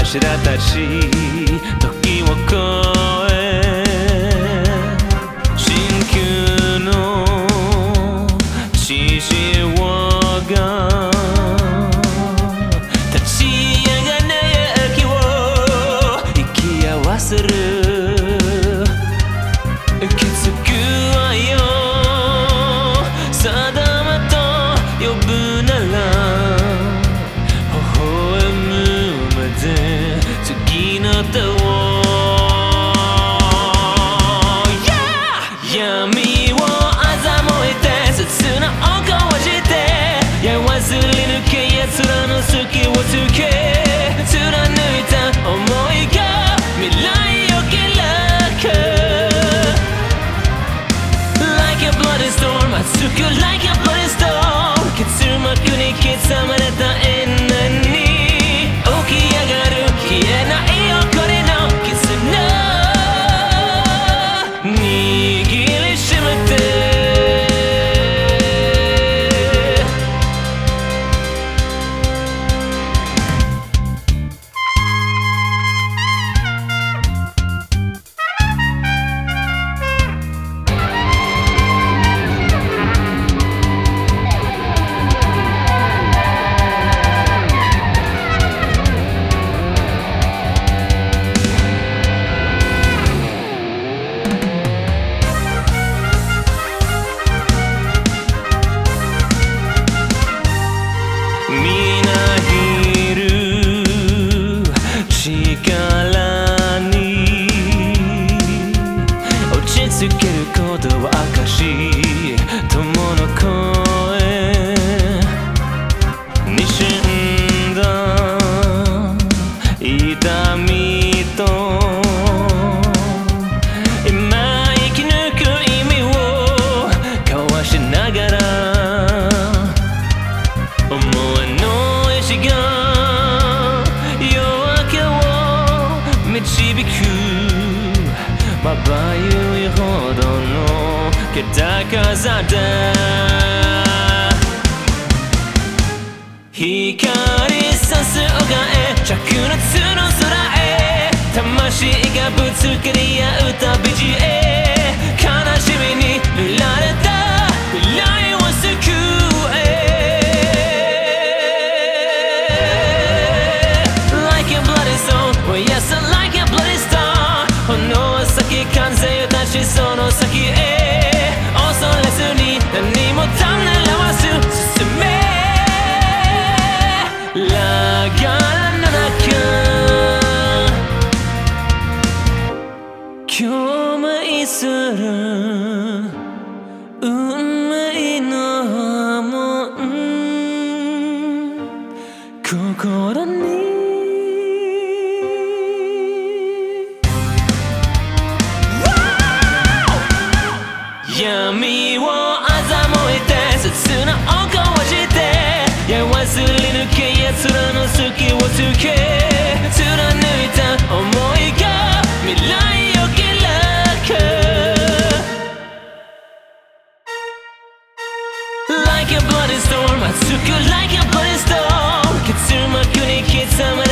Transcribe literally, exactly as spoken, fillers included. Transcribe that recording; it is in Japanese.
柱たち時を越え新旧の獅子が立ち上がる勇気を生き合わせる気づくわよ定まと呼ぶなら微笑むまで次の手を、yeah! 闇を欺いて切な音をじてやわずり抜け奴らの隙をつけ貫いた想いが未来を開くLike a bloody storm 熱く Like a bloody storm 結膜に刻まれた永遠に起き上がる消えない怒りの絆握りしめて力に落ち着けることは証友の声に死んだ痛みと今生き抜く意味を交わしながら思いの意志が導くまばゆいほどの気高さだ光さす丘へ灼熱の空へ魂がぶつかり合う旅路へ悲しみに塗られた未来を救えLike a bloody soul Yes, like a bloody star 炎は先風よ立ちその先へ恐れずに何もためらわず進めラガラの中共鳴する運命の波紋心に闇を欺いて切な音をじてやわずり抜け奴らの隙をつけ貫いた想いが未来を開く Like a bloody storm 熱く Like a bloody storm 結膜に刻まれ